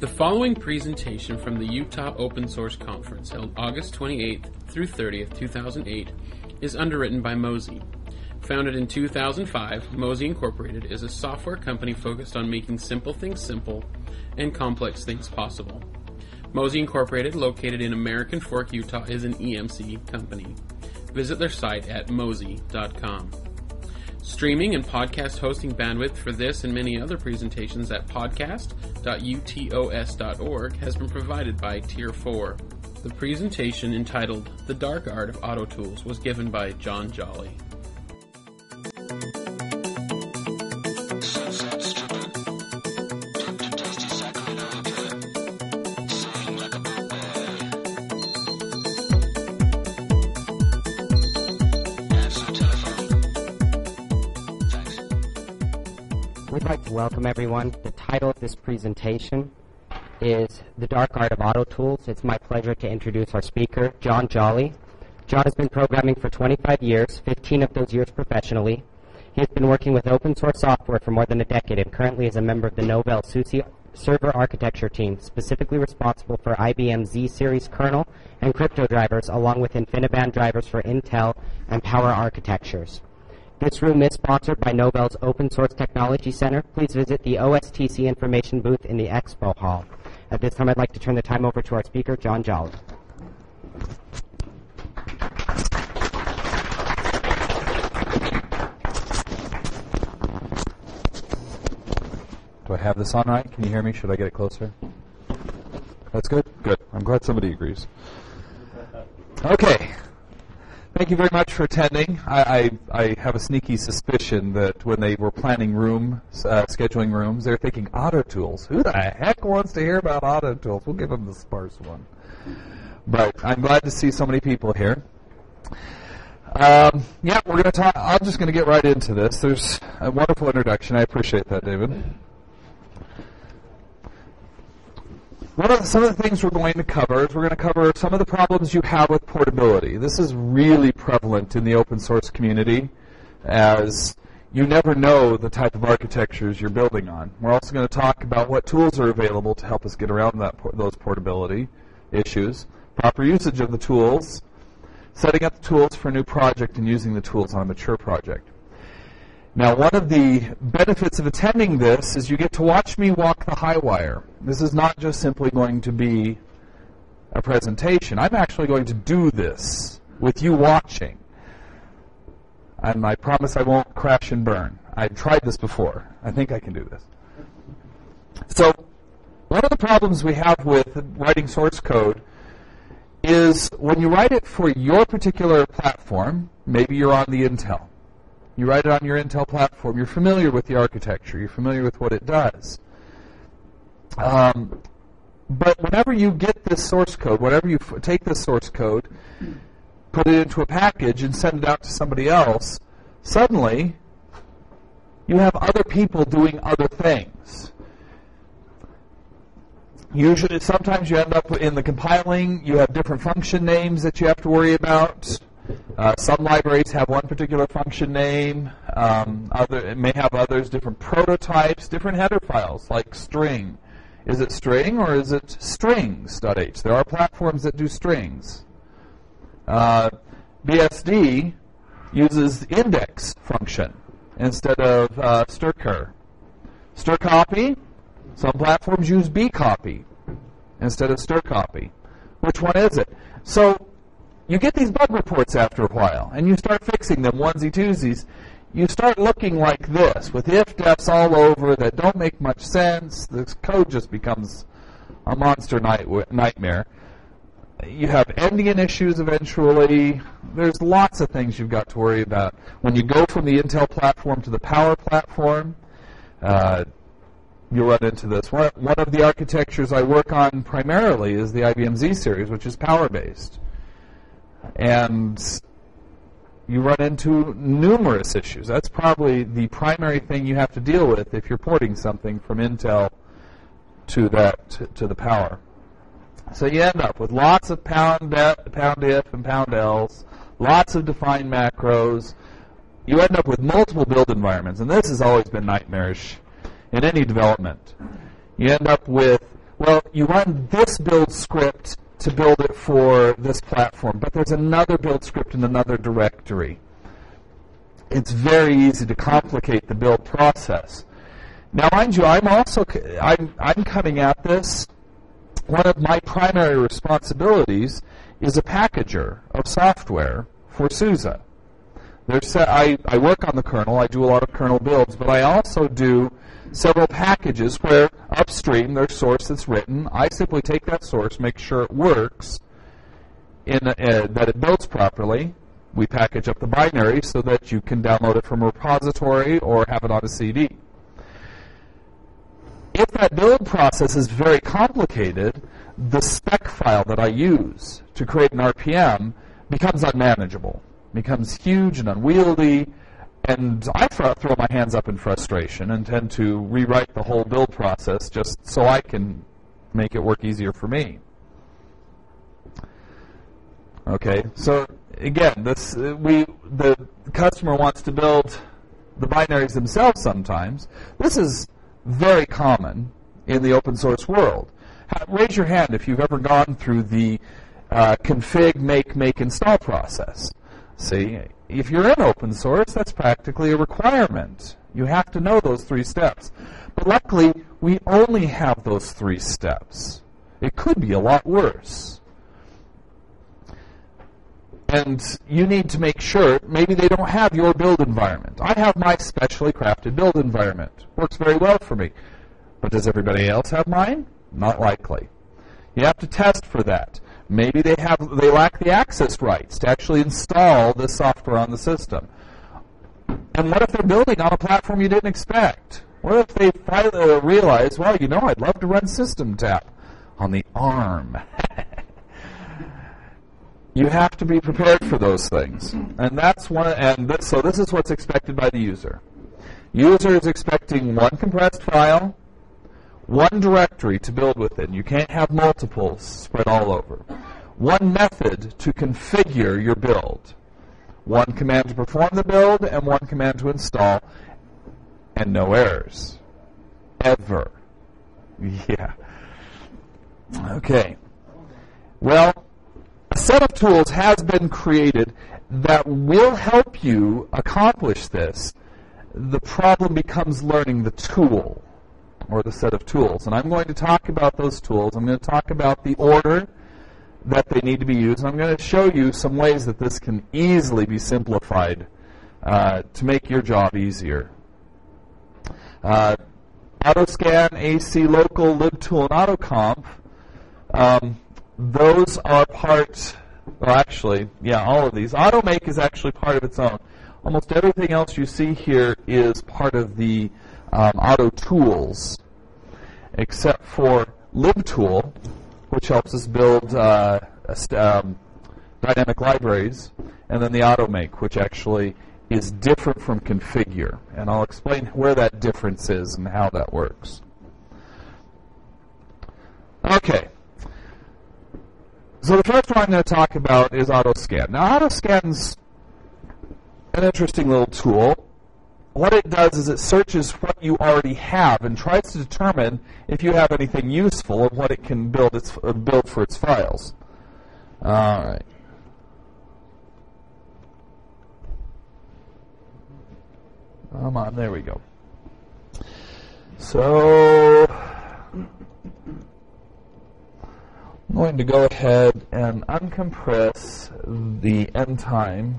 following presentation from the Utah Open Source Conference held August 28th through 30th, 2008 is underwritten by Mozy. Founded in 2005, Mozy Incorporated is a software company focused on making simple things simple and complex things possible. Mozy Incorporated, located in American Fork, Utah, is an EMC company. Visit their site at mozy.com. Streaming and podcast hosting bandwidth for this and many other presentations at podcast.utos.org has been provided by Tier 4. The presentation, entitled The Dark Art of Auto Tools, was given by John Jolly. We'd like to welcome everyone. The title of this presentation is The Dark Art of Auto Tools. It's my pleasure to introduce our speaker, John Jolly. John has been programming for 25 years, 15 of those years professionally. He has been working with open source software for more than a decade and currently is a member of the Novell SUSE server architecture team, specifically responsible for IBM Z-Series kernel and crypto drivers, along with InfiniBand drivers for Intel and Power architectures. This room is sponsored by Novell's Open Source Technology Center. Please visit the OSTC information booth in the Expo Hall. At this time, I'd like to turn the time over to our speaker, John Jolly. Do I have this on right? Can you hear me? Should I get it closer? That's good? Good. I'm glad somebody agrees. Okay. Thank you very much for attending. I have a sneaky suspicion that when they were planning scheduling rooms, they're thinking auto tools. Who the heck wants to hear about auto tools? We'll give them the sparse one. But I'm glad to see so many people here. We're going to talk. I'm just going to get right into this. There's a wonderful introduction. I appreciate that, David. Some of the things we're going to cover is we're going to cover some of the problems you have with portability. This is really prevalent in the open source community, as you never know the type of architectures you're building on. We're also going to talk about what tools are available to help us get around those portability issues, proper usage of the tools, setting up the tools for a new project, and using the tools on a mature project. Now, one of the benefits of attending this is you get to watch me walk the high wire. This is not just simply going to be a presentation. I'm actually going to do this with you watching. And I promise I won't crash and burn. I've tried this before. I think I can do this. So, one of the problems we have with writing source code is when you write it for your particular platform, maybe you're on the Intel. You write it on your Intel platform. You're familiar with the architecture. You're familiar with what it does. But whenever you get this source code, whenever you take this source code, put it into a package, and send it out to somebody else, suddenly you have other people doing other things. Usually, sometimes you end up in the compiling, you have different function names that you have to worry about. Some libraries have one particular function name. It may have others, different prototypes, different header files, like string. Is it string or is it strings.h? There are platforms that do strings. BSD uses index function instead of strcr. Strcpy, some platforms use bcopy instead of strcpy. Which one is it? So you get these bug reports after a while, and you start fixing them onesie-twosies. You start looking like this, with if-defs all over that don't make much sense. This code just becomes a monster nightmare. You have endian issues eventually. There's lots of things you've got to worry about. When you go from the Intel platform to the Power platform, you'll run into this. One of the architectures I work on primarily is the IBM Z-Series, which is Power-based. And you run into numerous issues. That's probably the primary thing you have to deal with if you're porting something from Intel to the Power. So you end up with lots of pound if and pound else, lots of defined macros. You end up with multiple build environments, and this has always been nightmarish in any development. You end up with Well, you run this build script to build it for this platform, but there's another build script in another directory. It's very easy to complicate the build process. Now, mind you, I'm coming at this. One of my primary responsibilities is a packager of software for SUSE. I work on the kernel. I do a lot of kernel builds, but I also do several packages where upstream there's source that's written. I simply take that source, make sure it works, that it builds properly. We package up the binary so that you can download it from a repository or have it on a CD. If that build process is very complicated, the spec file that I use to create an RPM becomes unmanageable, becomes huge and unwieldy, and I throw my hands up in frustration and tend to rewrite the whole build process just so I can make it work easier for me. Okay, so again, the customer wants to build the binaries themselves sometimes. This is very common in the open source world. Raise your hand if you've ever gone through the config, make, install process. See, if you're in open source, that's practically a requirement. You have to know those 3 steps. But luckily, we only have those 3 steps. It could be a lot worse. And you need to make sure, maybe they don't have your build environment. I have my specially crafted build environment. Works very well for me. But does everybody else have mine? Not likely. You have to test for that. Maybe they lack the access rights to actually install the software on the system. And what if they're building on a platform you didn't expect? What if they finally realize, well, I'd love to run SystemTap on the ARM. You have to be prepared for those things. And so this is what's expected by the user. User is expecting one compressed file, one directory to build within. You can't have multiples spread all over. One method to configure your build. One command to perform the build and one command to install. And no errors. Ever. Yeah. Okay. Well, a set of tools has been created that will help you accomplish this. The problem becomes learning the tool, or the set of tools. And I'm going to talk about those tools. I'm going to talk about the order that they need to be used. And I'm going to show you some ways that this can easily be simplified to make your job easier. AutoScan, AC Local, LibTool, and AutoComp, those are part, well actually, yeah, all of these. AutoMake is actually part of its own. Almost everything else you see here is part of the Auto Tools, except for LibTool, which helps us build dynamic libraries, and then the AutoMake, which actually is different from Configure. And I'll explain where that difference is and how that works. Okay. So the first one I'm going to talk about is AutoScan. Now, AutoScan's an interesting little tool. What it does is it searches what you already have and tries to determine if you have anything useful and what it can build for its files. All right. Come on, there we go. So I'm going to go ahead and uncompress the endtime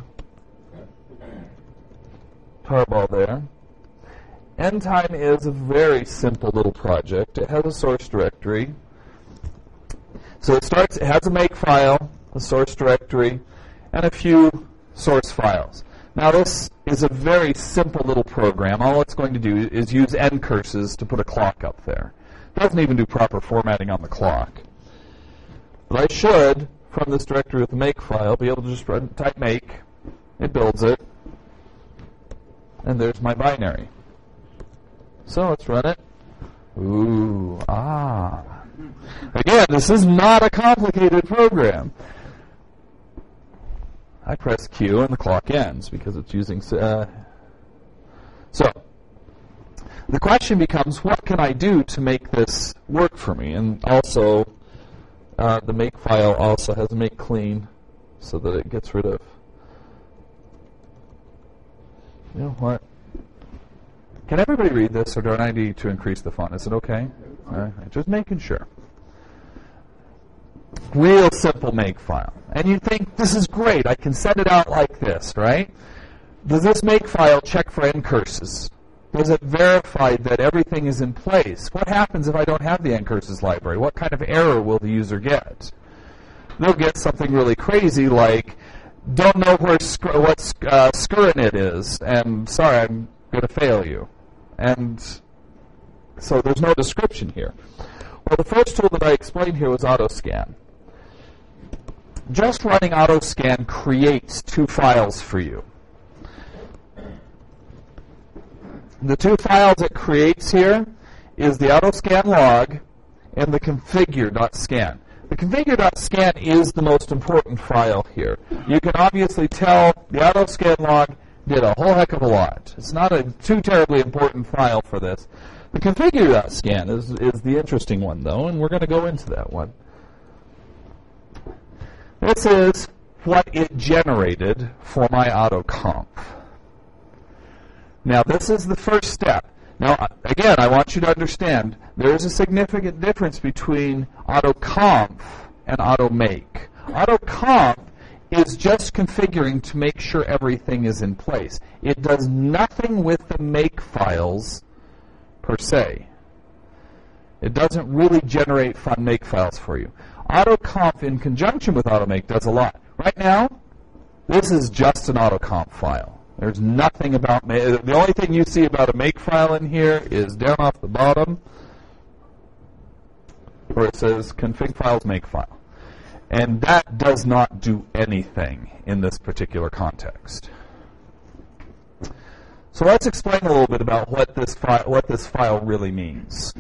tarball there. Endtime is a very simple little project. It has a source directory. So it has a make file, a source directory, and a few source files. Now this is a very simple little program. All it's going to do is use end curses to put a clock up there. It doesn't even do proper formatting on the clock. But I should, from this directory with the make file, be able to just type make. It builds it. And there's my binary. So let's run it. Ooh, Again, this is not a complicated program. I press Q and the clock ends because it's using... So, The question becomes, what can I do to make this work for me? And also, the make file also has make clean so that it gets rid of. You know what? Can everybody read this, or do I need to increase the font? Is it okay? All right, just making sure. Real simple make file. And you think, this is great, I can set it out like this, right? Does this make file check for ncurses? Does it verify that everything is in place? What happens if I don't have the ncurses library? What kind of error will the user get? They'll get something really crazy like, don't know what skirnit is, and sorry, I'm going to fail you. And so there's no description here. Well, the first tool that I explained here was AutoScan. Just running AutoScan creates two files for you. The two files it creates here is the AutoScan log and the configure.scan. The configure.scan is the most important file here. You can obviously tell the AutoScan log did a whole heck of a lot. It's not a too terribly important file for this. The configure.scan is the interesting one, though, and we're going to go into that one. This is what it generated for my AutoConf. Now, this is the first step. Now, again, I want you to understand there is a significant difference between AutoConf and AutoMake. AutoConf is just configuring to make sure everything is in place. It does nothing with the make files per se. It doesn't really generate fun make files for you. AutoConf in conjunction with AutoMake does a lot. Right now, this is just an AutoConf file. There's nothing about the only thing you see about a make file in here is down off the bottom where it says config files make file. And that does not do anything in this particular context. So let's explain a little bit about what this file really means.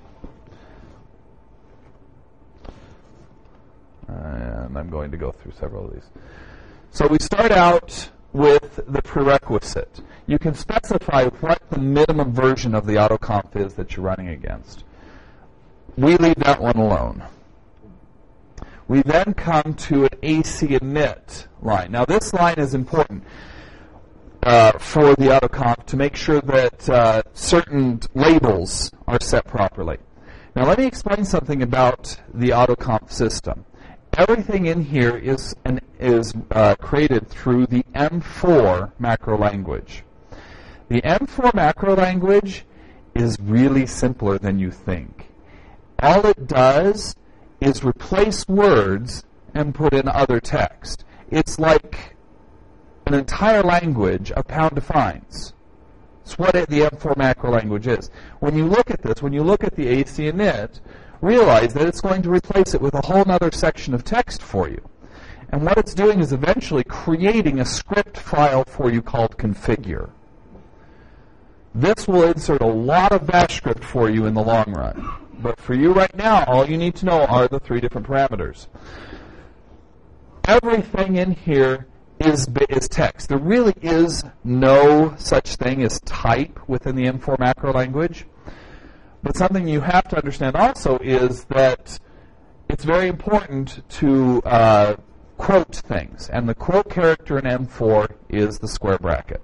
And I'm going to go through several of these. So we start out with the prerequisite. You can specify what the minimum version of the AutoConf is that you're running against. We leave that one alone. We then come to an AC init line. Now this line is important for the AutoConf to make sure that certain labels are set properly. Now let me explain something about the AutoConf system. Everything in here is created through the M4 macro language. The M4 macro language is really simpler than you think. All it does is replace words and put in other text. It's like an entire language of pound defines. It's what the M4 macro language is. When you look at this, when you look at the AC init, realize that it's going to replace it with a whole other section of text for you. And what it's doing is eventually creating a script file for you called configure. This will insert a lot of bash script for you in the long run. But for you right now, all you need to know are the three different parameters. Everything in here is text. There really is no such thing as type within the M4 macro language. But something you have to understand also is that it's very important to quote things. And the quote character in M4 is the square bracket.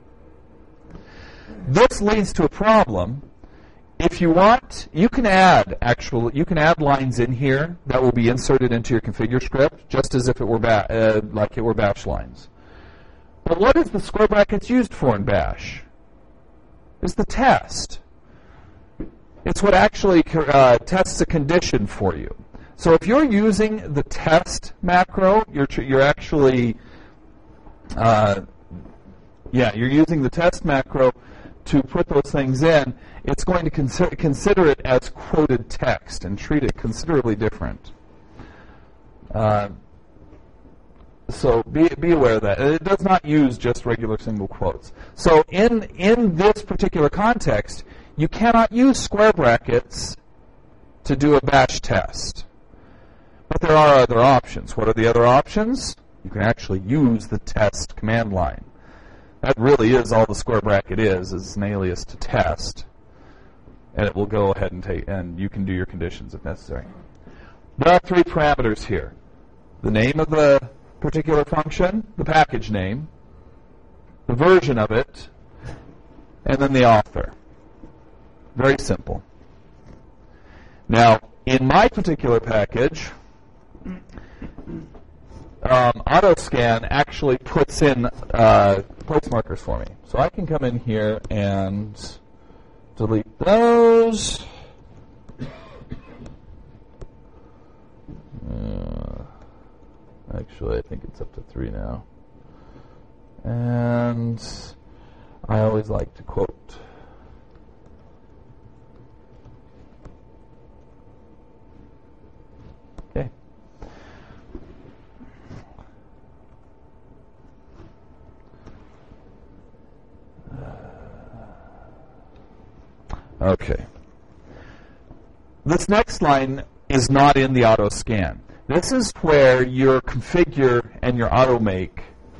This leads to a problem. If you want, you can add lines in here that will be inserted into your configure script, just as if it were like it were bash lines. But what is the square brackets used for in bash? It's the test. It's what actually tests a condition for you. So if you're using the test macro, you're actually you're using the test macro to put those things in. It's going to consider it as quoted text and treat it considerably different. So be aware of that. It does not use just regular single quotes. So in this particular context, you cannot use square brackets to do a bash test. But there are other options. What are the other options? You can actually use the test command line. That really is all the square bracket is an alias to test. and it will go ahead and take, and you can do your conditions if necessary. There are 3 parameters here. The name of the particular function, the package name, the version of it, and then the author. Very simple. Now, in my particular package, AutoScan actually puts in place markers for me. So I can come in here and delete those. Actually, I think it's up to 3 now. And I always like to quote. Okay. Okay. This next line is not in the AutoScan. This is where your configure and your automake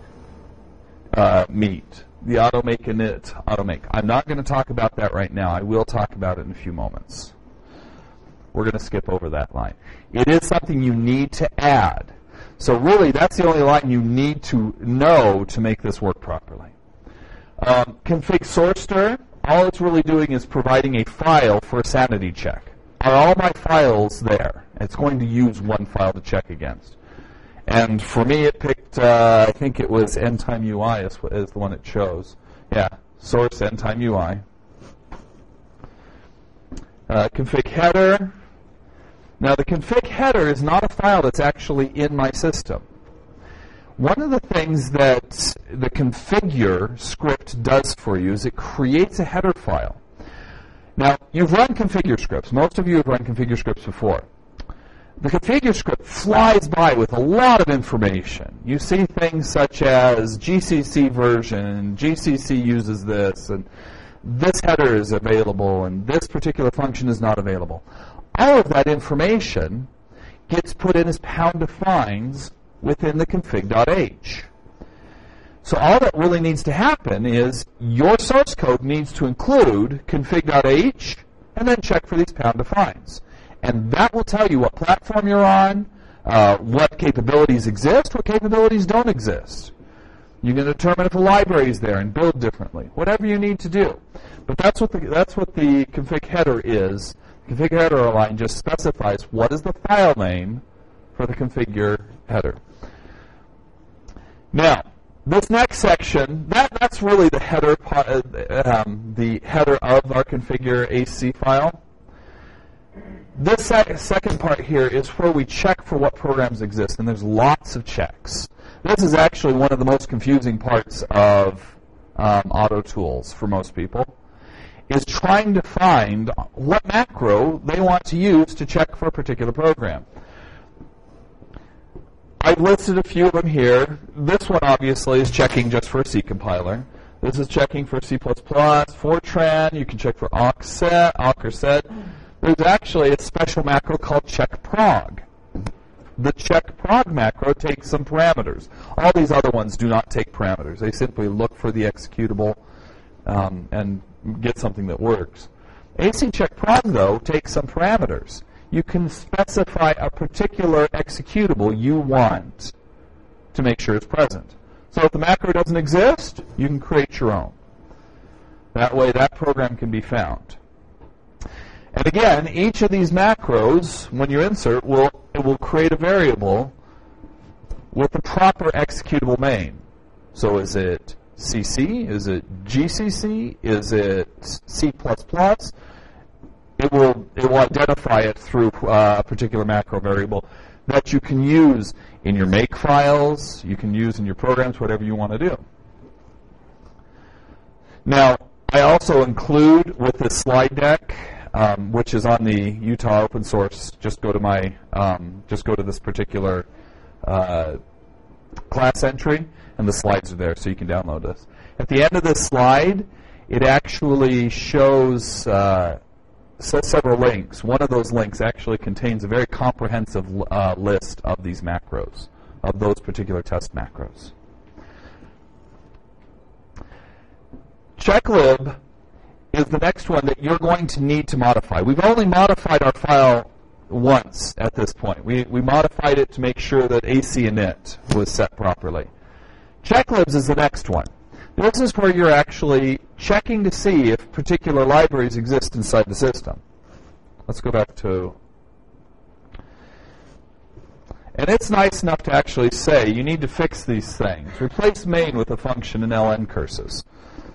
meet. The automake and it automake. I'm not going to talk about that right now. I will talk about it in a few moments. We're going to skip over that line. It is something you need to add. So really, that's the only line you need to know to make this work properly. Config source.dir, all it's really doing is providing a file for a sanity check. Are all my files there? It's going to use one file to check against. And for me, it picked, I think it was NTime UI is the one it chose. Yeah, source NTime UI. Config header. Now, the config header is not a file that's actually in my system. One of the things that the configure script does for you is it creates a header file. Now, you've run configure scripts. Most of you have run configure scripts before. The configure script flies by with a lot of information. You see things such as GCC version, GCC uses this, and this header is available, and this particular function is not available. All of that information gets put in as pound defines within the config.h. So all that really needs to happen is your source code needs to include config.h and then check for these pound defines. And that will tell you what platform you're on, what capabilities exist, what capabilities don't exist. You can determine if a library is there and build differently, whatever you need to do. But that's what the config header is. The config header line just specifies what is the file name for the configure header. Now, this next section, that's really the header of our configure AC file. This second part here is where we check for what programs exist, and there's lots of checks. This is actually one of the most confusing parts of AutoTools for most people, is trying to find what macro they want to use to check for a particular program. I've listed a few of them here. This one obviously is checking just for a C compiler. This is checking for C++, Fortran. You can check for awk or set. There's actually a special macro called checkprog. The checkprog macro takes some parameters. All these other ones do not take parameters. They simply look for the executable and get something that works. AC checkprog, though, takes some parameters. You can specify a particular executable you want to make sure it's present. So if the macro doesn't exist, you can create your own. That way, that program can be found. And again, each of these macros, when you insert, it will create a variable with the proper executable name. So is it CC? Is it GCC? Is it C++? It will identify it through a particular macro variable that you can use in your make files, you can use in your programs, whatever you want to do. Now, I also include with this slide deck, which is on the Utah open source. Just go to this particular class entry, and the slides are there, so you can download this. At the end of this slide, it actually shows several links. One of those links actually contains a very comprehensive list of these macros, of those particular test macros. Checklib is the next one that you're going to need to modify. We've only modified our file once at this point. We modified it to make sure that AC init was set properly. Checklibs is the next one. This is where you're actually checking to see if particular libraries exist inside the system. Let's go back to... And it's nice enough to actually say, you need to fix these things. Replace main with a function in ln curses.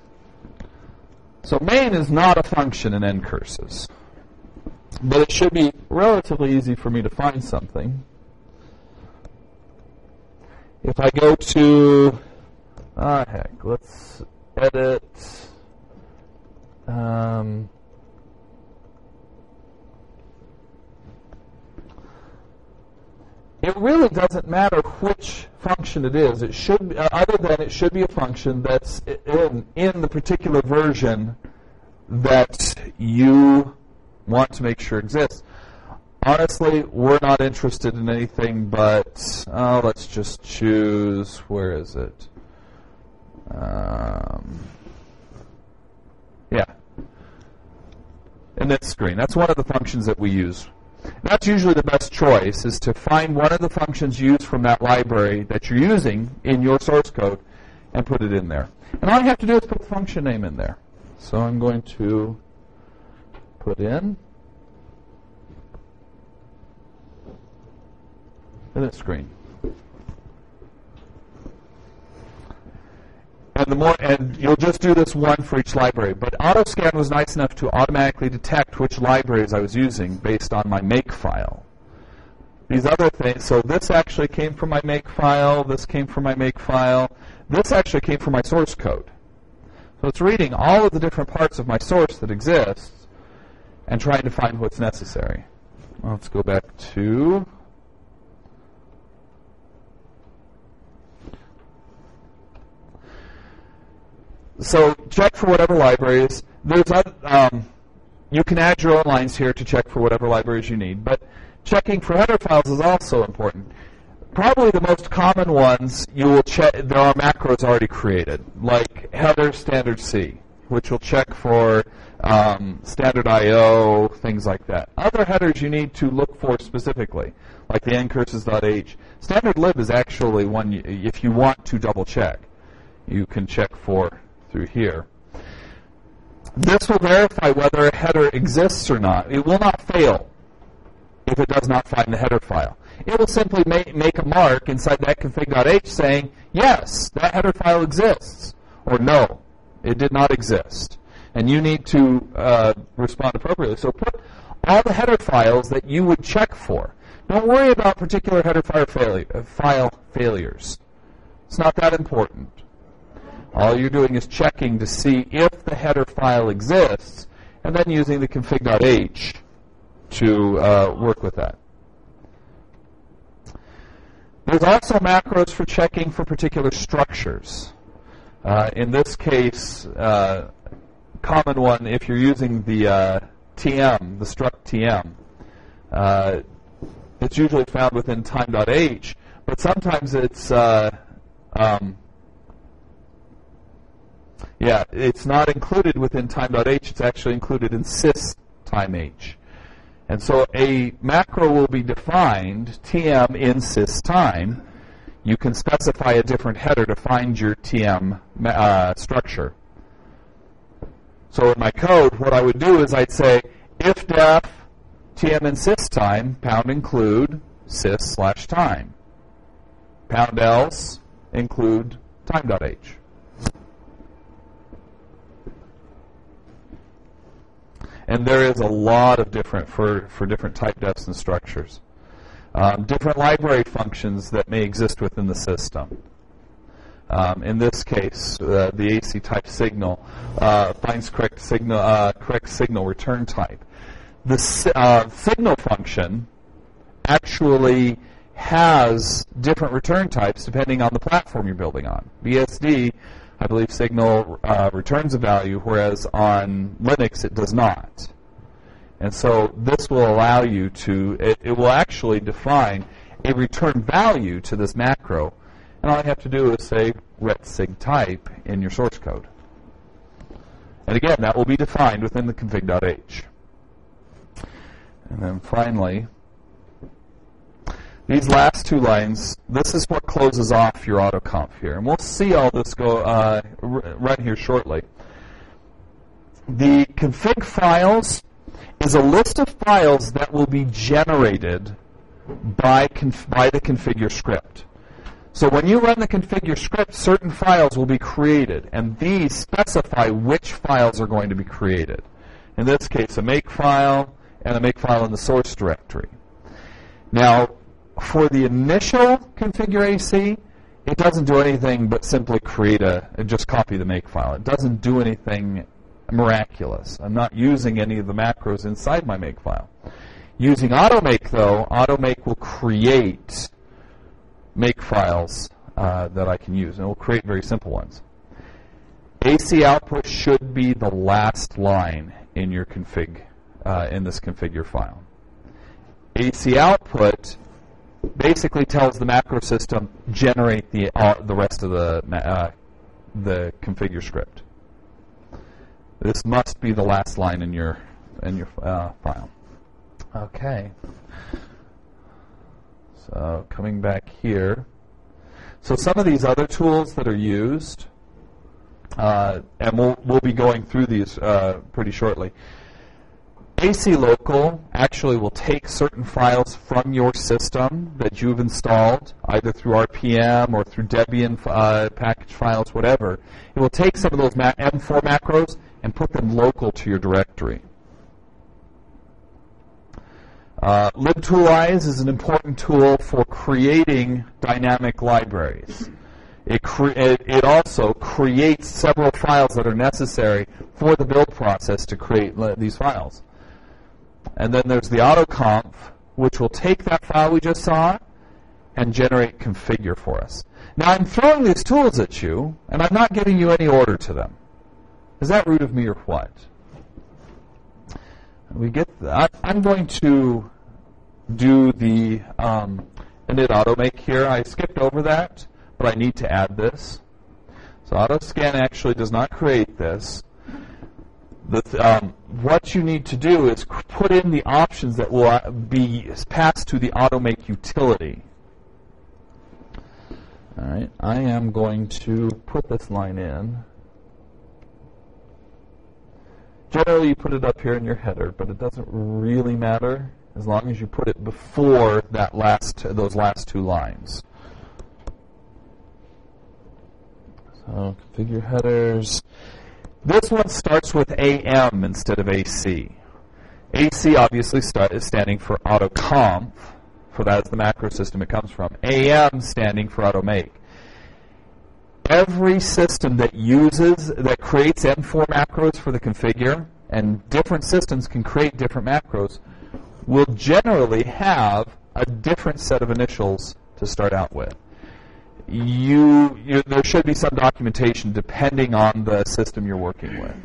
So main is not a function in n curses. But it should be relatively easy for me to find something. If I go to... heck, let's edit... it really doesn't matter which function it is. It should, other than it should be a function that's in the particular version that you want to make sure exists. Honestly, we're not interested in anything but, let's just choose, where is it? Yeah. Init screen. That's one of the functions that we use. That's usually the best choice, is to find one of the functions used from that library that you're using in your source code and put it in there. And all you have to do is put the function name in there. So I'm going to put in init screen. And you'll just do this one for each library. But AutoScan was nice enough to automatically detect which libraries I was using based on my make file. These other things, so this actually came from my make file, this came from my make file, this actually came from my source code. So it's reading all of the different parts of my source that exists and trying to find what's necessary. Well, let's go back to... So check for whatever libraries. You can add your own lines here to check for whatever libraries you need. But checking for header files is also important. Probably the most common ones, you will check. There are macros already created, like header standard C, which will check for standard I/O, things like that. Other headers you need to look for specifically, like the ncurses.h. Standard lib is actually one if you want to double check, you can check for through here. This will verify whether a header exists or not. It will not fail if it does not find the header file. It will simply make a mark inside that config.h saying, yes, that header file exists, or no, it did not exist. And you need to respond appropriately. So put all the header files that you would check for. Don't worry about particular header file failures. It's not that important. All you're doing is checking to see if the header file exists, and then using the config.h to work with that. There's also macros for checking for particular structures. In this case, common one, if you're using the TM, the struct TM, it's usually found within time.h, but sometimes it's it's not included within time.h. It's actually included in sys_time_h. And so a macro will be defined, tm in sys_time. You can specify a different header to find your tm structure. So in my code, what I would do is I'd say, if def tm in sys_time, pound include sys/time. Pound else include time.h. And there is a lot of different, for different type defs and structures. Different library functions that may exist within the system. In this case, the AC type signal finds correct signal return type. The signal function actually has different return types depending on the platform you're building on. BSD, I believe signal returns a value, whereas on Linux it does not. And so this will allow you to, it will actually define a return value to this macro. And all you have to do is say retsig type in your source code. And again, that will be defined within the config.h. And then finally, these last two lines, this is what closes off your AutoConf here. And we'll see all this go right here shortly. The config files is a list of files that will be generated by the configure script. So when you run the configure script, certain files will be created, and these specify which files are going to be created. In this case, a make file and a make file in the source directory. Now, for the initial configure AC, it doesn't do anything but simply create just copy the make file. It doesn't do anything miraculous. I'm not using any of the macros inside my make file. Using AutoMake, though, AutoMake will create make files that I can use, and it will create very simple ones. AC output should be the last line in your config, in this configure file. AC output basically tells the macro system generate the rest of the configure script. This must be the last line in your file. Okay. So coming back here, so some of these other tools that are used, and we'll be going through these pretty shortly. AC Local actually will take certain files from your system that you've installed, either through RPM or through Debian package files, whatever. It will take some of those M4 macros and put them local to your directory. libtoolize is an important tool for creating dynamic libraries. It also creates several files that are necessary for the build process to create these files. And then there's the AutoConf, which will take that file we just saw and generate configure for us. Now I'm throwing these tools at you, and I'm not giving you any order to them. Is that rude of me or what? I'm going to do the init automake here. I skipped over that, but I need to add this. So autoscan actually does not create this. What you need to do is put in the options that will be passed to the automake utility. All right, I am going to put this line in. Generally, you put it up here in your header, but it doesn't really matter as long as you put it before those last two lines. So configure headers. This one starts with AM instead of AC. AC obviously is standing for AutoConf, for that is the macro system it comes from. AM standing for AutoMake. Every system that creates M4 macros for the configure, and different systems can create different macros, will generally have a different set of initials to start out with. There should be some documentation depending on the system you're working with.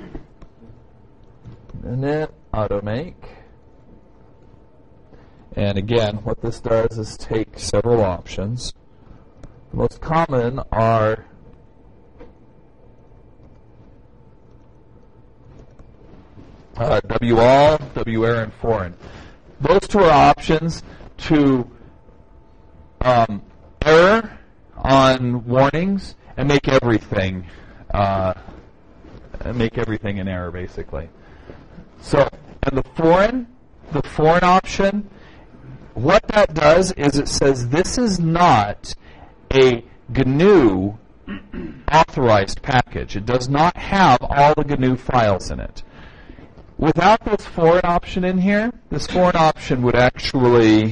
Init automake. And again, what this does is take several options. The most common are WAL, WARE, and foreign. Those two are options to error on warnings and make everything an error, basically. So, and the foreign option, what that does is it says this is not a GNU authorized package. It does not have all the GNU files in it. Without this foreign option in here, this foreign option would actually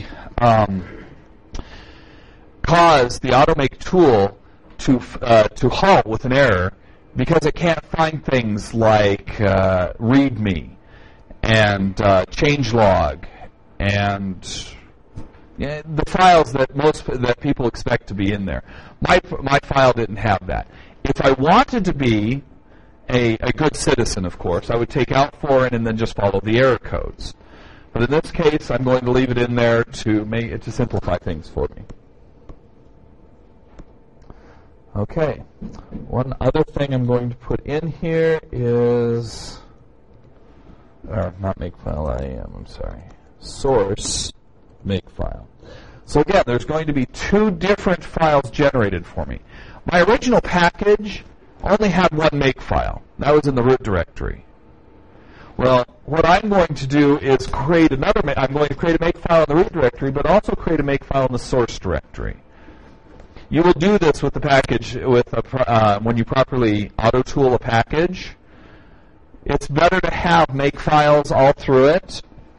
cause the automake tool to halt with an error because it can't find things like README and changelog and the files that people expect to be in there. My file didn't have that. If I wanted to be a good citizen, of course, I would take out foreign and then just follow the error codes. But in this case, I'm going to leave it in there to simplify things for me. Okay. One other thing I'm going to put in here is, or not makefile IAM, I'm sorry, source makefile. So again, there's going to be two different files generated for me. My original package only had one makefile. That was in the root directory. Well, what I'm going to do is create another, I'm going to create a makefile in the root directory, but also create a makefile in the source directory. You will do this with the package, with when you properly auto-tool a package. It's better to have makefiles all through it.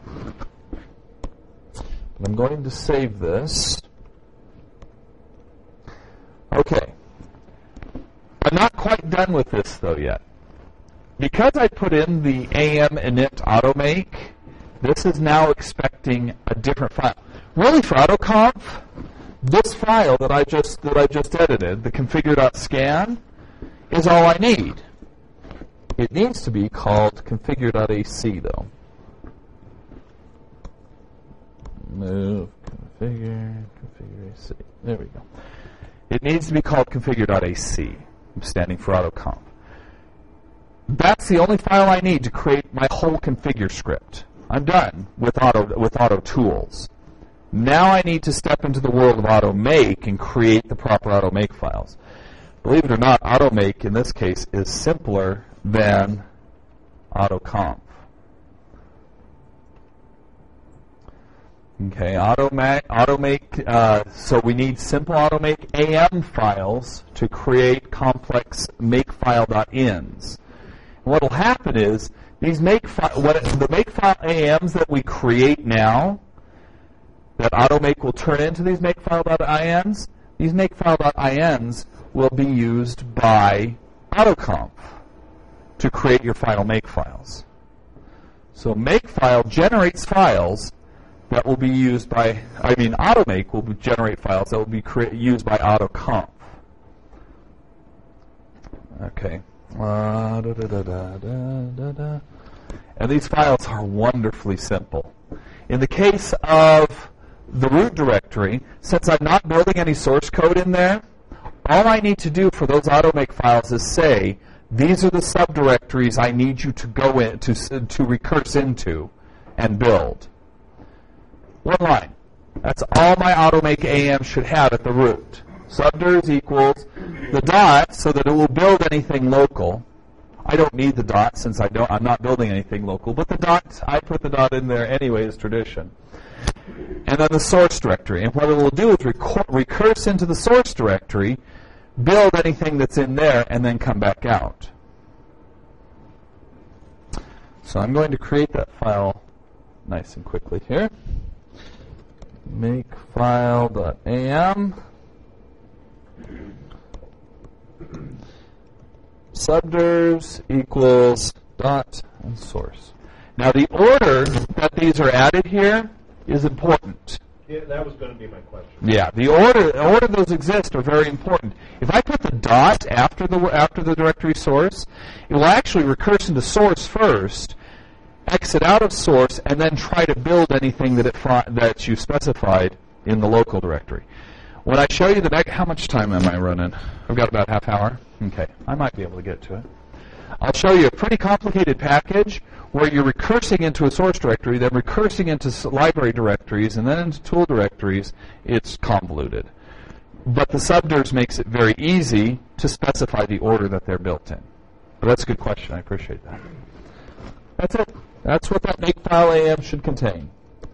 I'm going to save this. Okay. I'm not quite done with this, though, yet. Because I put in the AM init automake, this is now expecting a different file. Really, for AutoConf, this file that I just edited, the configure.scan, is all I need. It needs to be called configure.ac, though. Move, configure AC. There we go. It needs to be called configure.ac, standing for AutoConf. That's the only file I need to create my whole configure script. I'm done with auto tools. Now I need to step into the world of AutoMake and create the proper AutoMake files. Believe it or not, AutoMake in this case is simpler than AutoConf. Okay, AutoMake, so we need simple AutoMake AM files to create complex makefile.ins. What will happen is these the makefile AMs that we create now, that AutoMake will turn into these makefile.ins, these makefile.ins will be used by AutoConf to create your final makefiles. So makefile generates files that will be used by, AutoMake will generate files that will be used by AutoConf. Okay. And these files are wonderfully simple. In the case of the root directory, since I'm not building any source code in there, all I need to do for those AutoMake files is say, these are the subdirectories I need you to go in to recurse into and build. One line. That's all my AutoMake AM should have at the root. Subdirs equals the dot so that it will build anything local. I don't need the dot since I'm not building anything local, but the dot, I put the dot in there anyway as tradition. And then the source directory. And what it will do is recurse into the source directory, build anything that's in there, and then come back out. So I'm going to create that file nice and quickly here. Makefile.am. Subdirs equals dot and source. Now the order that these are added here is important. Yeah, that was going to be my question. Yeah, the order those exist are very important. If I put the dot after the directory source, it will actually recurse into source first, exit out of source, and then try to build anything that you specified in the local directory. When I show you how much time am I running? I've got about half hour. Okay, I might be able to get to it. I'll show you a pretty complicated package where you're recursing into a source directory, then recursing into library directories, and then into tool directories. It's convoluted. But the subdirs makes it very easy to specify the order that they're built in. But that's a good question. I appreciate that. That's it. That's what that makefile AM should contain.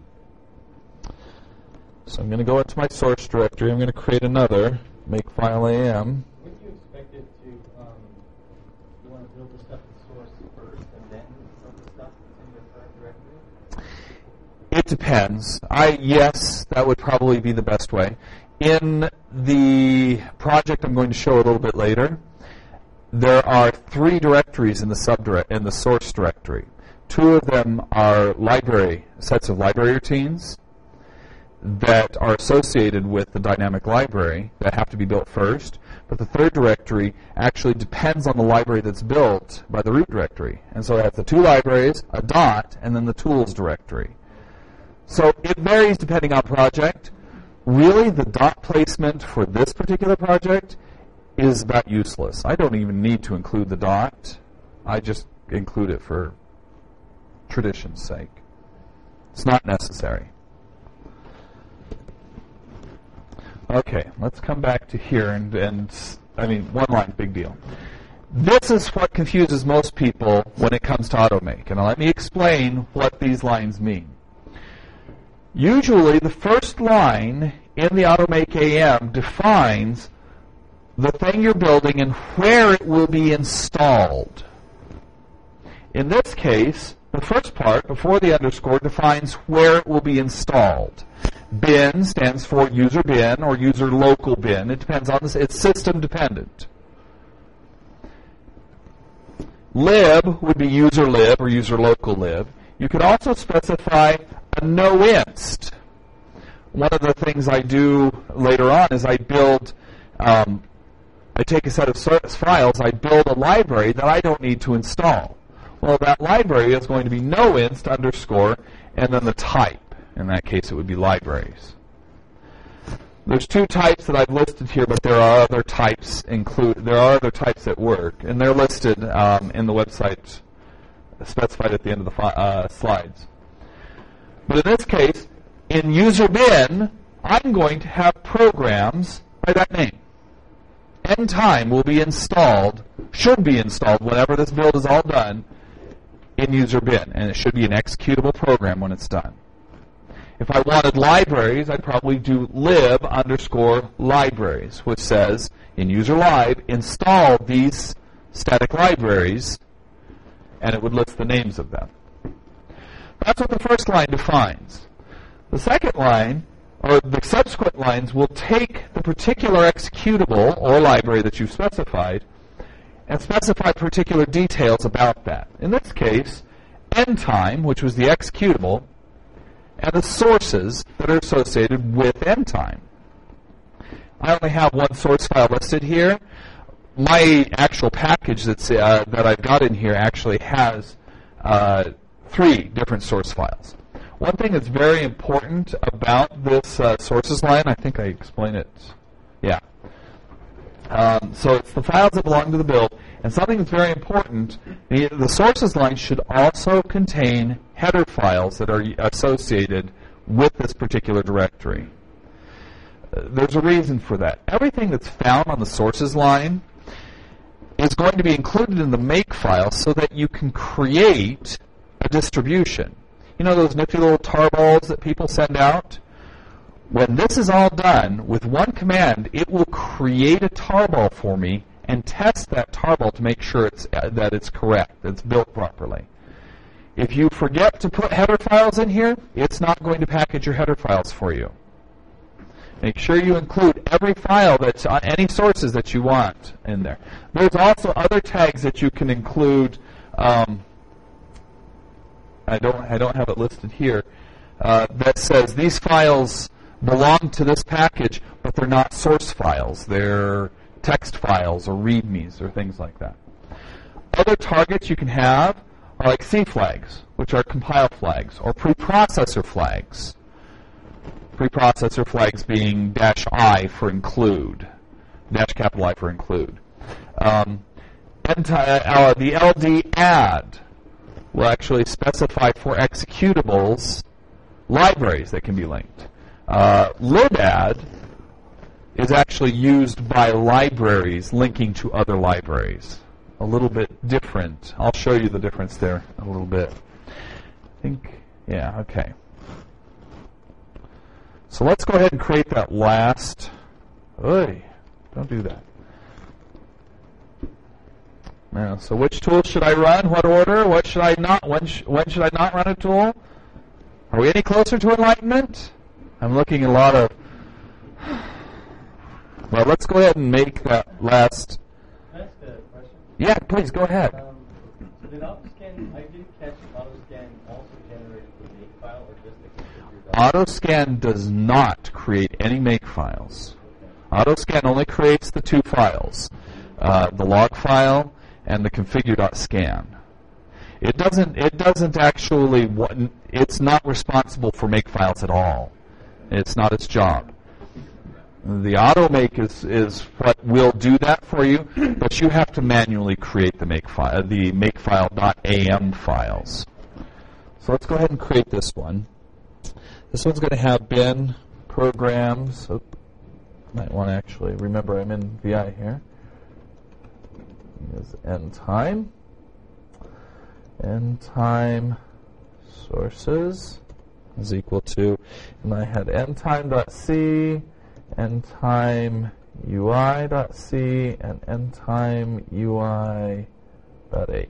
So I'm going to go into my source directory. I'm going to create another makefile AM. Would you expect it to, you want to build the stuff in source first and then build the stuff in your current directory? It depends. Yes, that would probably be the best way. In the project I'm going to show a little bit later, there are 3 directories in the source directory. 2 of them are sets of library routines that are associated with the dynamic library that have to be built first. But the 3rd directory actually depends on the library that's built by the root directory. And so it has the 2 libraries, a dot, and then the tools directory. So it varies depending on project. Really, the dot placement for this particular project is about useless. I don't even need to include the dot. I just include it for tradition's sake. It's not necessary. Okay, let's come back to here, and I mean, one line, big deal. This is what confuses most people when it comes to AutoMake, and let me explain what these lines mean. Usually, the first line in the AutoMake AM defines the thing you're building and where it will be installed. In this case, the first part, before the underscore, defines where it will be installed. Bin stands for user bin or user local bin. It depends on this. It's system dependent. Lib would be user lib or user local lib. You could also specify a no-inst. One of the things I do later on is I build, I take a set of files, I build a library that I don't need to install. Well, that library is going to be no-inst underscore and then the type. In that case, it would be libraries. There's two types that I've listed here, but there are other types there are other types at work, and they're listed in the website specified at the end of the slides. But in this case, in user bin, I'm going to have programs by that name. N-time will be installed, should be installed whenever this build is all done in user bin, and it should be an executable program when it's done. If I wanted libraries, I'd probably do lib underscore libraries, which says in user lib, install these static libraries, and it would list the names of them. That's what the first line defines. The second line, or the subsequent lines, will take the particular executable or library that you've specified and specify particular details about that. In this case, n-time, which was the executable, and the sources that are associated with n-time. I only have one source file listed here. My actual package that I've got in here actually has 3 different source files. One thing that's very important about this sources line, I think I explained it. Yeah. So it's the files that belong to the build. And something that's very important, the sources line should also contain header files that are associated with this particular directory. There's a reason for that. Everything that's found on the sources line is going to be included in the make file so that you can create a distribution. You know those nifty little tarballs that people send out? When this is all done, with one command, it will create a tarball for me and test that tarball to make sure that it's correct, that it's built properly. If you forget to put header files in here, it's not going to package your header files for you. Make sure you include every file that's on any sources that you want in there. There's also other tags that you can include. I don't have it listed here. That says these files belong to this package, but they're not source files. They're text files or readmes or things like that. Other targets you can have are like C flags, which are compile flags, or preprocessor flags. Preprocessor flags being -I for include, -I for include. The LD add will actually specify for executables libraries that can be linked. Libadd is actually used by libraries linking to other libraries. A little bit different. I'll show you the difference there a little bit. I think, yeah, okay. So let's go ahead and create that last. Oy, don't do that. Now, so which tool should I run? What order? What should I not? When should I not run a tool? Are we any closer to enlightenment? I'm looking at a lot of. Well, let's go ahead and make that last. Can I ask a question? Yeah, please go ahead. So did AutoScan, I didn't catch AutoScan also generated the make file or just the configure? AutoScan does not create any make files. AutoScan only creates the 2 files, the log file and the configure.scan. It doesn't actually. It's not responsible for make files at all. It's not its job. The AutoMake is what will do that for you, but you have to manually create the makefile.am files. So let's go ahead and create this one. This one's going to have bin programs. Might want to actually remember I'm in VI here. Is end time sources is equal to, and I had endtime.c, endtime UI.c, and endtime UI.h.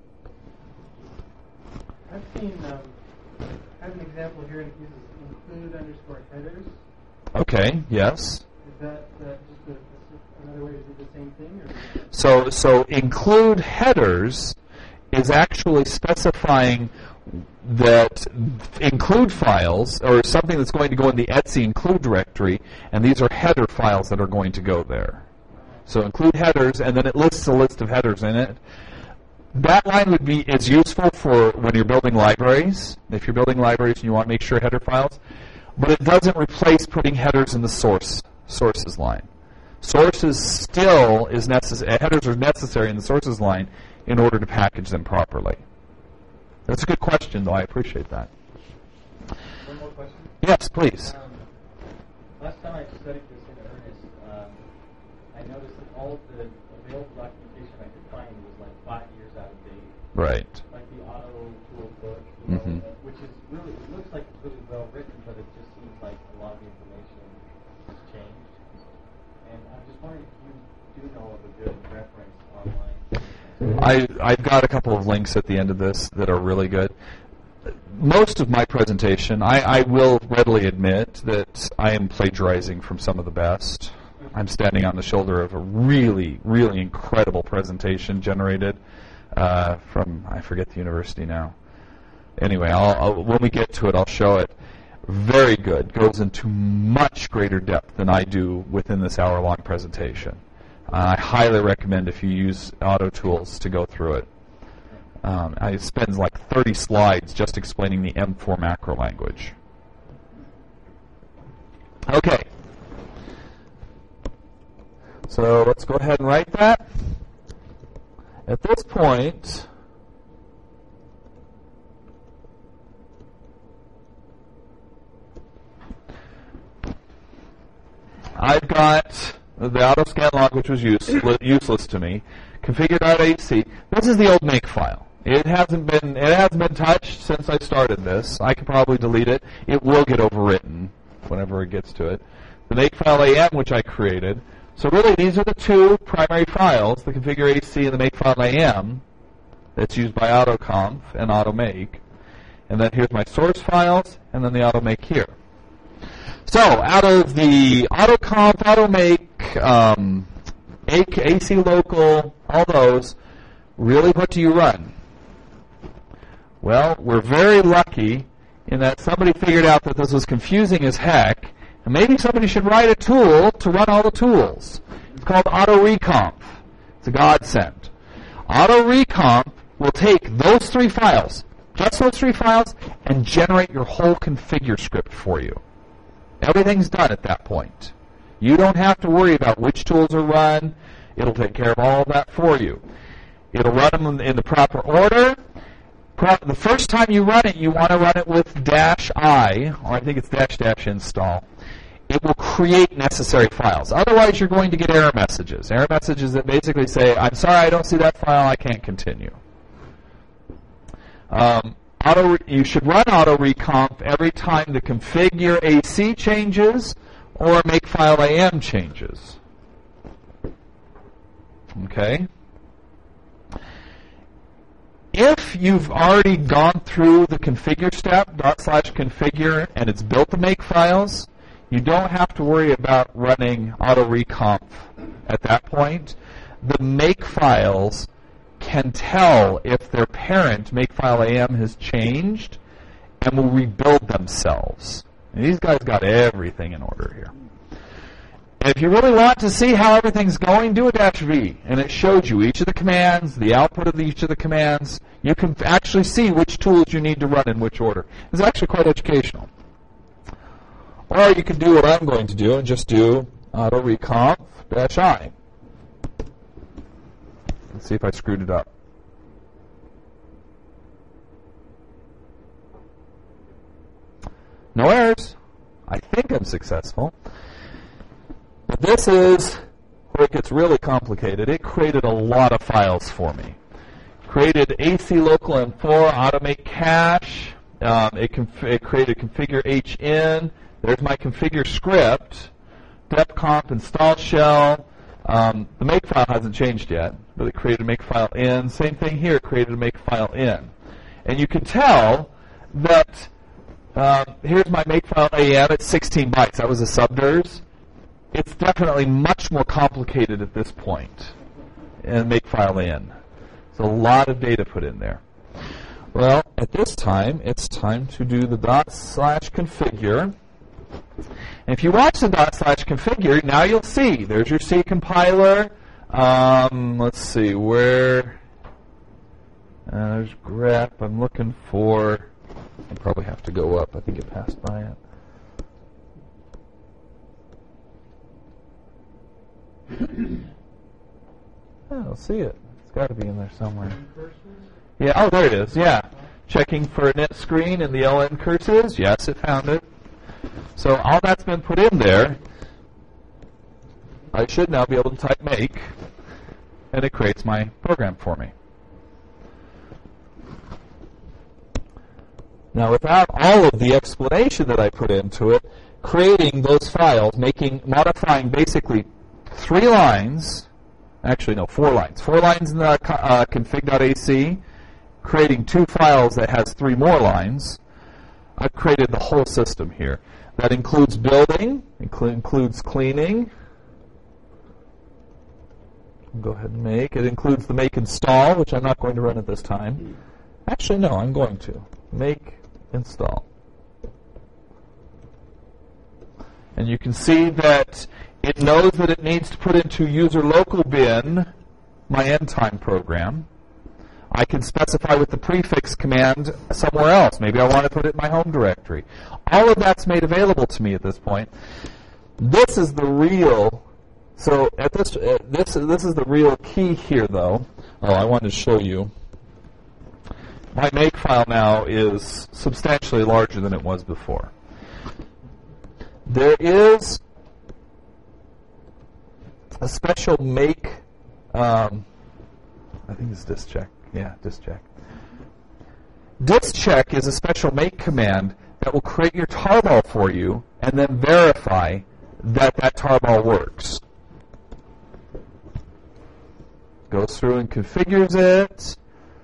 I've seen, I have an example here that uses include_headers. Okay, yes. Is that just another way to do the same thing? Or So include headers is actually specifying that include files, or something that's going to go in the Etsy include directory, and these are header files that are going to go there. So include headers, and then it lists a list of headers in it. That line is useful for when you're building libraries. If you're building libraries and you want to make sure header files, but it doesn't replace putting headers in the sources line. Sources still is necessary. Headers are necessary in the sources line in order to package them properly. That's a good question, though. I appreciate that. one more question? Yes, please. Last time I studied this in earnest, I noticed that all of the available documentation I could find was like 5 years out of date. Right. Like the auto tool book, which is really, it looks like it's really well written, but it just seems like a lot of the information has changed. And I'm just wondering if you do know of a good reference online. I've got a couple of links at the end of this that are really good. Most of my presentation, I will readily admit that I am plagiarizing from some of the best. I'm standing on the shoulder of a really, really incredible presentation generated from, I forget the university now. Anyway, when we get to it, I'll show it. Very good. Goes into much greater depth than I do within this hour-long presentation. I highly recommend, if you use Auto Tools, to go through it. I spend like 30 slides just explaining the M4 macro language. Okay. So let's go ahead and write that. At this point, I've got the autoscan log, which was useless to me. Configure.ac. This is the old make file. It hasn't been touched since I started this. I could probably delete it. It will get overwritten whenever it gets to it. The makefile.am, which I created. So really, these are the two primary files: the configure.ac and the makefile.am. That's used by AutoConf and AutoMake. And then here's my source files, and then the AutoMake here. So out of the AutoConf, AutoMake, AC Local, all those, really, what do you run? Well, we're very lucky in that somebody figured out that this was confusing as heck, and maybe somebody should write a tool to run all the tools. It's called AutoReconf. It's a godsend. AutoReconf will take those three files, just those three files, and generate your whole configure script for you. Everything's done at that point. You don't have to worry about which tools are run. It'll take care of all of that for you. It'll run them in the proper order. The first time you run it, you want to run it with -i, or I think it's -- install. It will create necessary files. Otherwise, you're going to get error messages. Error messages that basically say, I'm sorry, I don't see that file, I can't continue. You should run AutoReconf every time the configure AC changes or makefile.am changes. Okay? If you've already gone through the configure step, /configure, and it's built the make files, you don't have to worry about running AutoReconf at that point. The make files can tell if their parent, makefile.am, has changed and will rebuild themselves. And these guys got everything in order here. And if you really want to see how everything's going, do a -v, and it shows you each of the commands, the output of each of the commands. You can actually see which tools you need to run in which order. It's actually quite educational. Or you can do what I'm going to do and just do autoreconf-i. Let's see if I screwed it up. No errors. I think I'm successful. But this is where it gets really complicated. It created a lot of files for me. Created AC local M4, automate cache. It created configure HN. There's my configure script. depcomp install shell. The makefile hasn't changed yet, but it created a makefile in. Same thing here, it created a makefile in. And you can tell that here's my makefile AM. It's 16 bytes. That was a subders. It's definitely much more complicated at this point. And makefile in. So a lot of data put in there. Well, at this time, it's time to do the /configure. And if you watch the /configure, now you'll see. There's your C compiler. Let's see, where... there's grep. I'm looking for... I probably have to go up. I think it passed by it. I don't see it. It's got to be in there somewhere. Yeah, oh, there it is. Yeah. Checking for a net screen and the LN curses. Yes, it found it. So all that's been put in there. I should now be able to type make, and it creates my program for me. Now, without all of the explanation that I put into it, creating those files, modifying basically 3 lines, actually no, 4 lines. 4 lines in the config.ac, creating 2 files that has 3 more lines. I've created the whole system here. That includes building, includes cleaning. I'll go ahead and make. It includes the make install, which I'm not going to run at this time. Actually, no, I'm going to. Make install. And you can see that it knows that it needs to put into user local bin my end time program. I can specify with the prefix command somewhere else. Maybe I want to put it in my home directory. All of that's made available to me at this point. This is the real. So at this is the real key here, though. Oh, I wanted to show you. My makefile now is substantially larger than it was before. There is a special make. I think it's discheck. Yeah, discheck. Discheck is a special make command that will create your tarball for you and then verify that that tarball works. Goes through and configures it,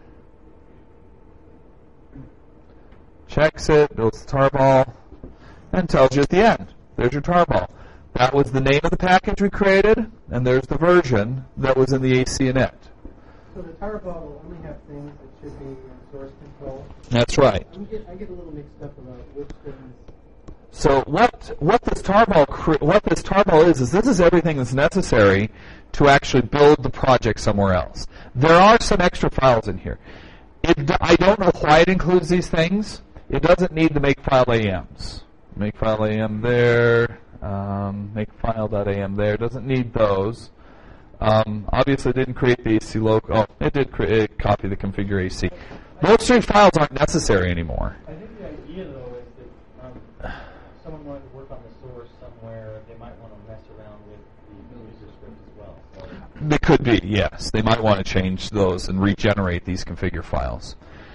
checks it, builds the tarball, and tells you at the end, there's your tarball. That was the name of the package we created, and there's the version that was in the AC init. So the tarball will only have things that should be in source control. That's right. I get a little mixed up about which things. So what this tarball is this is everything that's necessary to actually build the project somewhere else. There are some extra files in here. I don't know why it includes these things. It doesn't need the makefile AMs. Makefile AM there, makefile.am there. Doesn't need those. Obviously, it didn't create the AC local. Oh, it did copy the configure AC. Those 3 files aren't necessary anymore. I think the idea, though, is that someone wanted to work on the source somewhere. They might want to mess around with the user script as well. So. They could be, yes. They might want to change those and regenerate these configure files.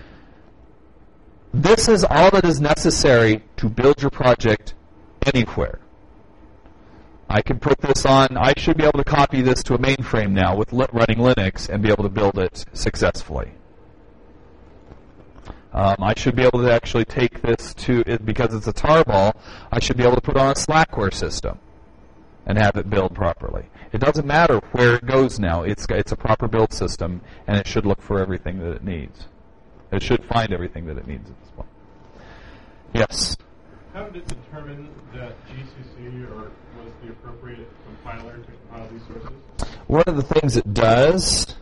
This is all that is necessary to build your project anywhere. I can put this on, I should be able to copy this to a mainframe now with running Linux and be able to build it successfully. I should be able to actually take this to, because it's a tarball, I should be able to put on a Slackware system and have it build properly. It doesn't matter where it goes now. It's a proper build system, and it should look for everything that it needs. It should find everything that it needs at this point. Yes? How did it determine that GCC was the appropriate compiler to compile these sources? One of the things it does,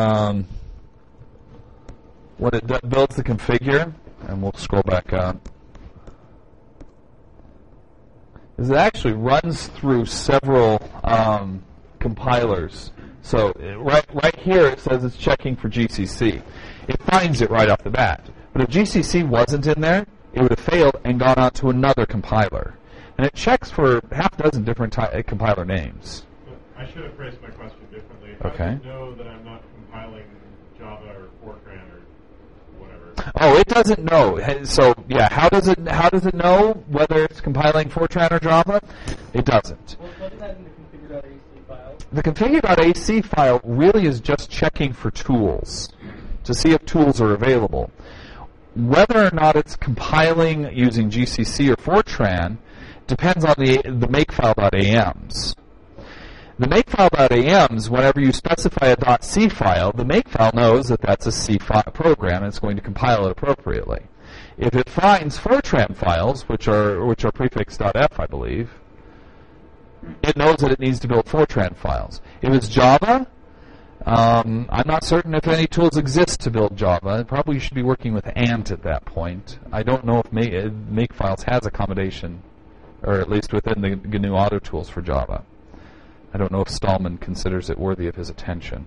when it builds the configure, and we'll scroll back up, is it actually runs through several compilers. So right here it says it's checking for GCC. It finds it right off the bat. But if GCC wasn't in there, it would have failed and gone on to another compiler. And it checks for half a dozen different compiler names. I should have phrased my question differently. Okay. How do you know that I'm not compiling Java or Fortran or whatever? Oh, it doesn't know. So yeah, how does it know whether it's compiling Fortran or Java? It doesn't. Well, wasn't that in the configure.ac file? The configure.ac file really is just checking for tools to see if tools are available. Whether or not it's compiling using GCC or Fortran depends on the makefile.ams. The makefile.ams, whenever you specify a .c file, the makefile knows that that's a C program and it's going to compile it appropriately. If it finds Fortran files, which are prefix.f, I believe, it knows that it needs to build Fortran files. If it's Java, I'm not certain if any tools exist to build Java. Probably you should be working with Ant at that point. I don't know if Makefiles has accommodation, or at least within the GNU Auto tools for Java. I don't know if Stallman considers it worthy of his attention.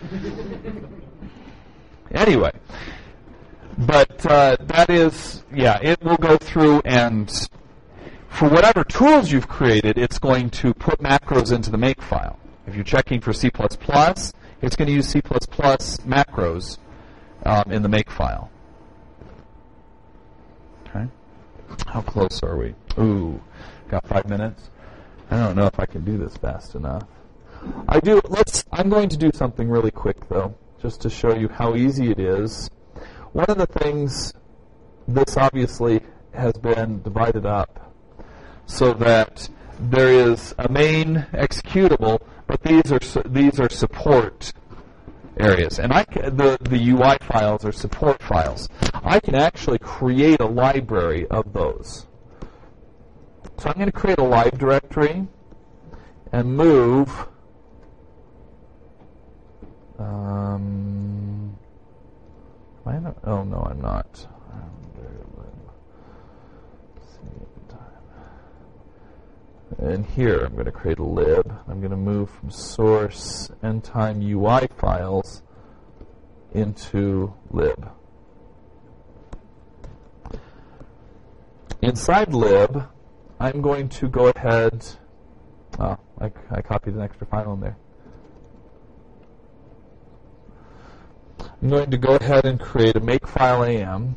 Anyway, but that is, yeah, it will go through and for whatever tools you've created, it's going to put macros into the Makefile. If you're checking for C++, it's going to use C++ macros in the Makefile. Okay. How close are we? Ooh, got 5 minutes. I don't know if I can do this fast enough. I'm going to do something really quick, though, just to show you how easy it is. One of the things, this obviously has been divided up so that there is a main executable, but these are support areas, and the UI files are support files. I can actually create a library of those. So I'm going to create a live directory and move. Oh no, I'm not. And here I'm going to create a lib. I'm going to move from source endtime UI files into lib. Inside lib, I'm going to go ahead. Oh, I copied an extra file in there. I'm going to go ahead and create a makefile AM.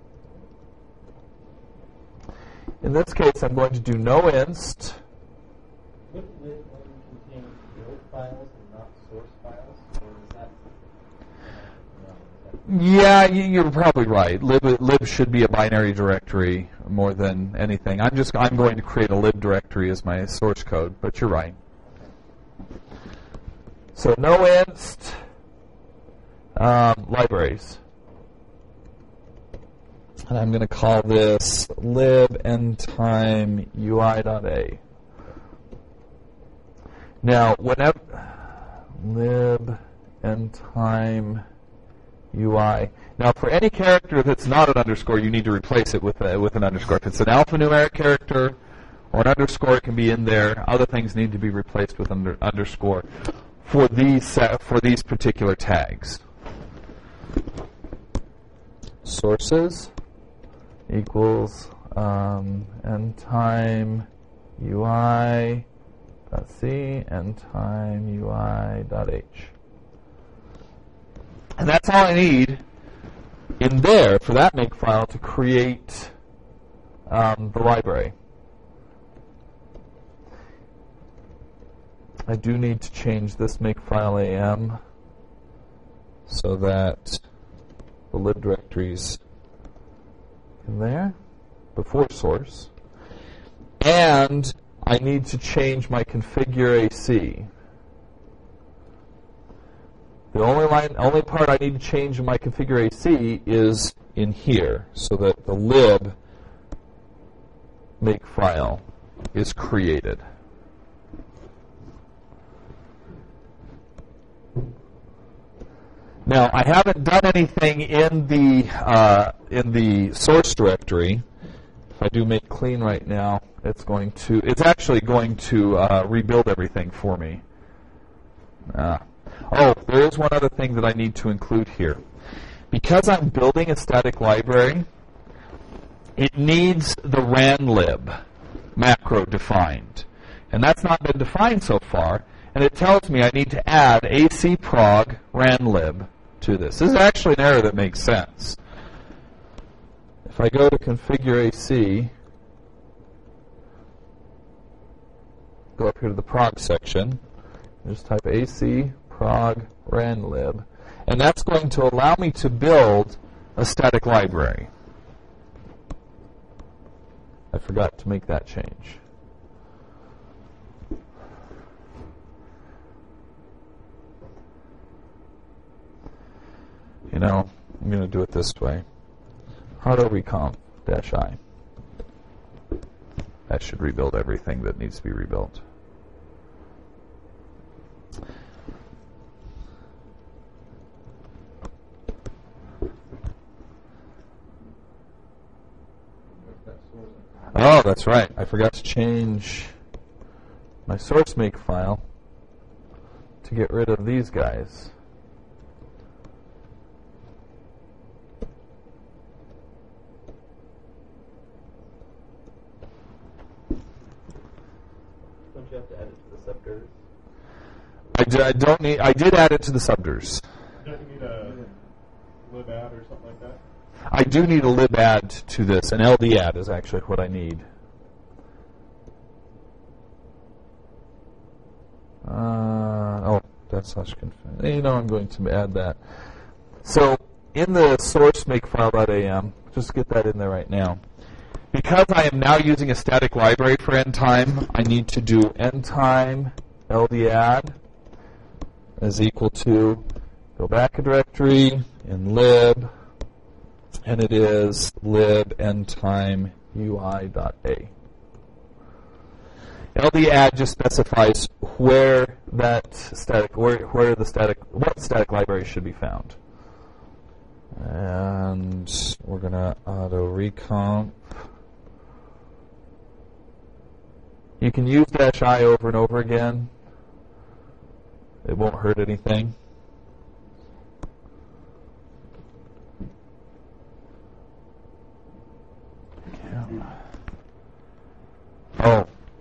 In this case, I'm going to do no-inst. Would lib only contain build files and not source files? Or is that Yeah, you're probably right. Lib should be a binary directory more than anything. I'm going to create a lib directory as my source code, but you're right. So no-inst libraries. And I'm going to call this lib endtime UI.a. Now, whenever lib endtime UI. Now, for any character that's not an underscore, you need to replace it with an underscore. If it's an alphanumeric character or an underscore, it can be in there. Other things need to be replaced with underscore for these particular tags. Sources equals endtime UI.c endtime UI.h. And that's all I need in there for that makefile to create the library. I do need to change this makefile AM so that the lib directories in there before source. And I need to change my configure AC. The only part I need to change in my configure AC is in here, so that the lib makefile is created. Now, I haven't done anything in the source directory If I do make clean right now, it's actually going to rebuild everything for me. Oh, there is one other thing that I need to include here. Because I'm building a static library, it needs the ranlib macro defined. And that's not been defined so far, and it tells me I need to add acprog ranlib to this. This is actually an error that makes sense. If I go to configure AC, go up here to the prog section, just type acprog ranlib, and that's going to allow me to build a static library. I forgot to make that change. You know, I'm going to do it this way. Auto-recomp-i. That should rebuild everything that needs to be rebuilt. Oh, that's right. I forgot to change my source make file to get rid of these guys. Don't you have to add it to the subdirs? I did add it to the subdirs. Don't you need a libadd or something like that? I do need a libadd to this. An LDadd is actually what I need. Oh, that's /config. You know, I'm going to add that. So in the source makefile.am, just get that in there right now. Because I am now using a static library for endtime, I need to do endtime LDadd is equal to, go back a directory in lib, and it is lib endtime ui.a. LDadd just specifies where that what static library should be found. And we're going to auto recomp. You can use -i over and over again. It won't hurt anything. Oh.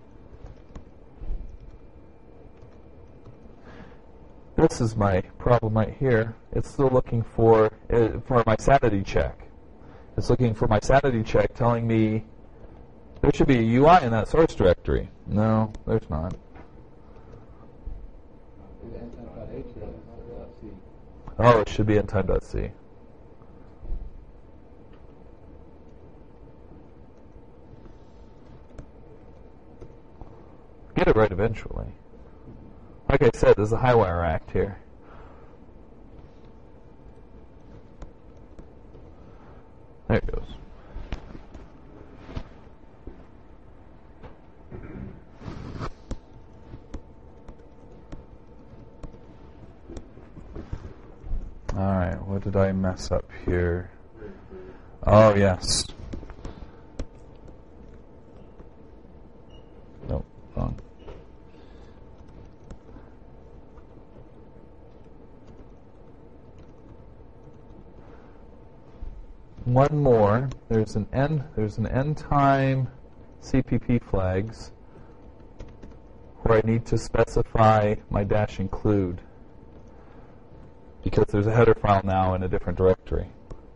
This is my problem right here. It's still looking for my sanity check. It's looking for my sanity check telling me there should be a UI in that source directory. No, there's not. Oh, it should be endtime.c. Get it right eventually. Like I said, there's a Highwire Act here. There it goes. Alright, what did I mess up here? Oh, yes. Nope, wrong. One more. There's an end time CPP flags where I need to specify my -include because there's a header file now in a different directory.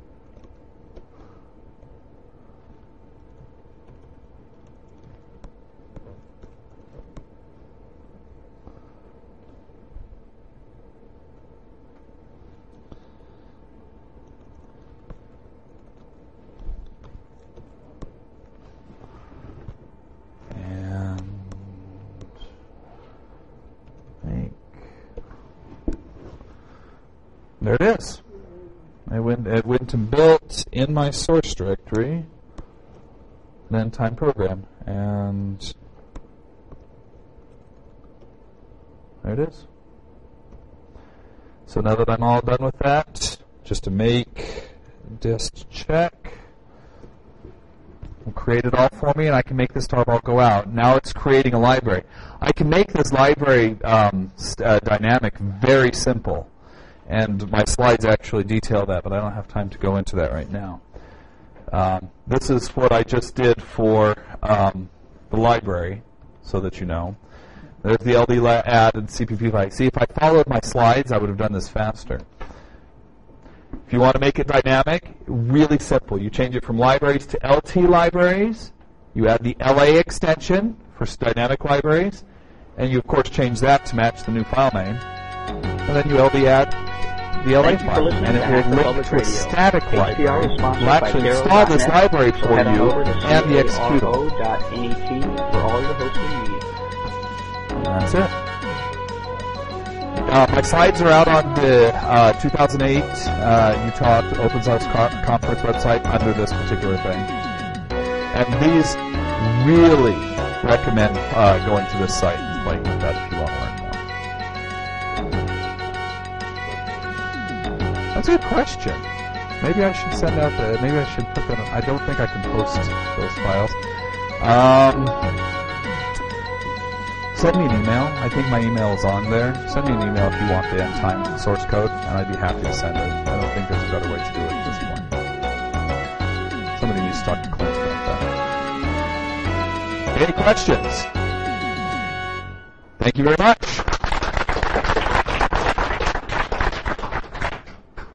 There it is. It went and built in my source directory an endtime program, and there it is. So now that I'm all done with that, just to make dist check, we'll create create it all for me, and I can make this tarball go out. Now it's creating a library. I can make this library dynamic very simple, and my slides actually detail that, but I don't have time to go into that right now. This is what I just did for the library, so that you know. There's the LD add and CPP file. See, if I followed my slides, I would have done this faster. If you want to make it dynamic, really simple. You change it from libraries to LT libraries. You add the LA extension for dynamic libraries. And you, of course, change that to match the new file name. And then you LD add the LA file. And it will link to a static library. We'll actually install this library for you and the executable. for all your hosting needs. That's it. My slides are out on the 2008 Utah Open Source Conference website under this particular thing. And these really recommend going to this site and playing with that if you want to learn more. That's a good question. Maybe I should send out maybe I should put them. I don't think I can post those files. Send me an email. I think my email is on there. Send me an email if you want the end time source code, and I'd be happy to send it. I don't think there's a better way to do it at this point. Somebody needs to talk to Clint about that. Any questions? Thank you very much.